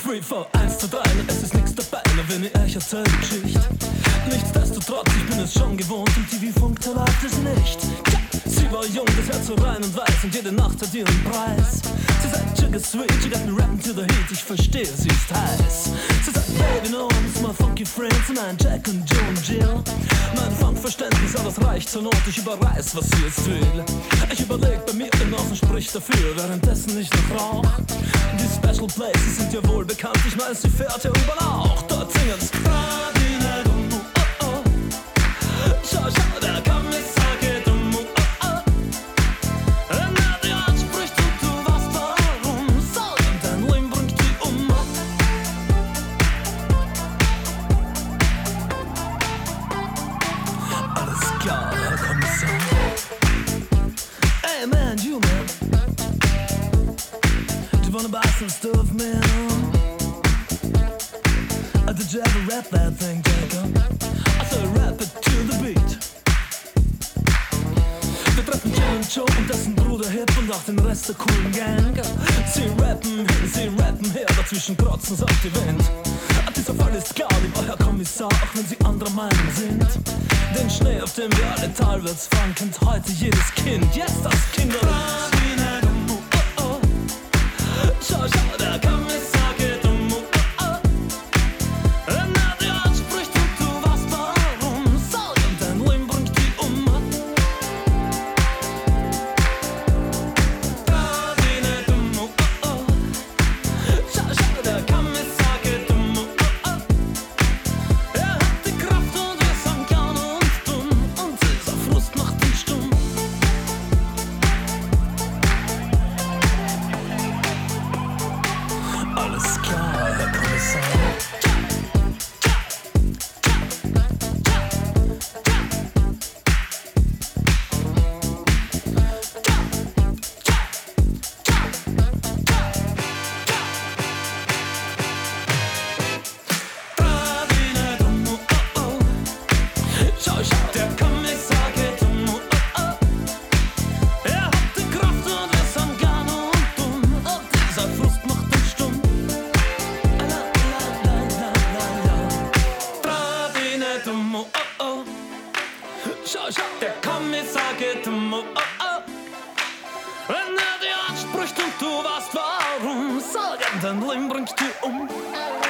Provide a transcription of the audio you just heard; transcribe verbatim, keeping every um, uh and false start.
drei, vier, eins, zwei, drei, es ist nix dabei, nur wenn ich euch erzähl die Geschichte. Nichtsdestotrotz, ich bin es schon gewohnt, im T V funkt erlaubt es nicht. Ja, sie war jung, das Herz so rein und weiß und jede Nacht hat ihren Preis. Sie sagt, Sugar Sweet, you got me rapping to the heat, ich verstehe, sie ist heiß. Sie sagt, Baby, no, it's my funky friends, mein Jack und Joe und Jill. Mein Funkverständnis, aber es reicht zur Not, ich überreiß, was sie jetzt will. Ich überleg bei mir hinaus und sprich dafür, währenddessen ich noch rauch. Die Special Places sind ja wohl bekannt, ich weiß, sie fährt ja überall auch. Dort singen's Radine, dumm, oh oh. Schau, schau, der Kommissar geht um, oh oh. Wenn er die anspricht und du weißt warum, so, und dein Leben bringt die um. Alles klar, Herr Kommissar. Hey man, you man, do you wanna buy some stuff, man? Uh, did you ever rap that thing, Jacob? I said rap it to the beat. Wir treffen Jill und Joe und dessen Bruder Hip und auch den Rest der coolen Gang. Sie rappen hin, sie rappen her, dazwischen krotzen sie auf die Wind. Dieser Fall ist klar, lieber Herr Kommissar, auch wenn Sie anderer Meinung sind. Den Schnee, auf dem wir alle teilweise fahren, kennt heute jedes Kind. Jetzt das Kinderlied. Oh, oh. Schau, schau, der Kommissar geht um. Oh, oh. Wenn er dir anspricht und du weißt warum, so, und dein Leben bringt die um. Da, die nicht um. Oh, oh. Schau, schau, der Kommissar geht um. Alles klar, Herr Kommissar. Schau, schau, der Kommissar geht um. Oh, oh. Er hat die Kraft und wir sind gern und dumm. Und dieser Frust macht uns stumm. La, la, la, la, la, la. Trau dich nicht um. Oh, oh. Schau, schau, der Kommissar geht um. Oh, oh. Wenn er dir anspricht und du weißt warum, sag ihm, dein Leben bringt dich um.